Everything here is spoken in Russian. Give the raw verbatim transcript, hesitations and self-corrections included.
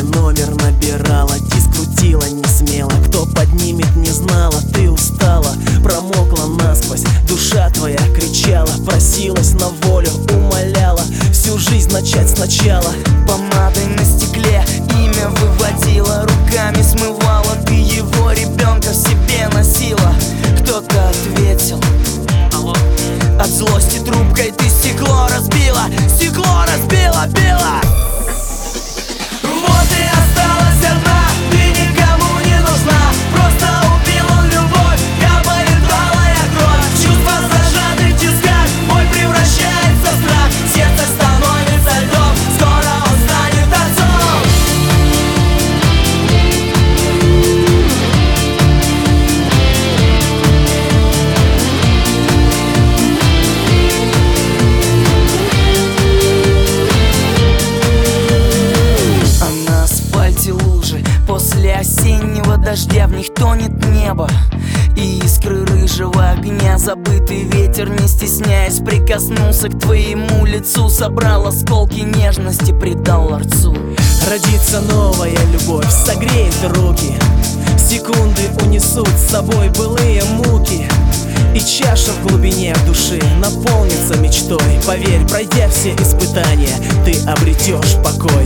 мобильный номер набирала, диск крутила не смело. Кто поднимет, не знала, ты устала, промокла насквозь. Душа твоя кричала, просилась на волю, умоляла всю жизнь начать сначала. Помадой на стекле имя выводила, руками смывала, ты его ребенка в себе носила. Кто-то ответил: алло. От злости трубкой ты стекло разбила, стекло разбила, била. Вот и осталась одна, ты никому не нужна. Просто убил он любовь, капает алая кровь. Чувства зажаты в тисках, боль превращается в страх. Сердце становится льдом, скоро он станет отцом. А на асфальте лужи, после осеннего дождя в них тонет небо. И искры рыжего огня, забытый ветер, не стесняясь, прикоснулся к твоему лицу. Собрал осколки нежности, придал ларцу. Родится новая любовь, согреет руки, секунды унесут с собой былые муки. И чаша в глубине души наполнится мечтой. Поверь, пройдя все испытания, ты обретешь покой.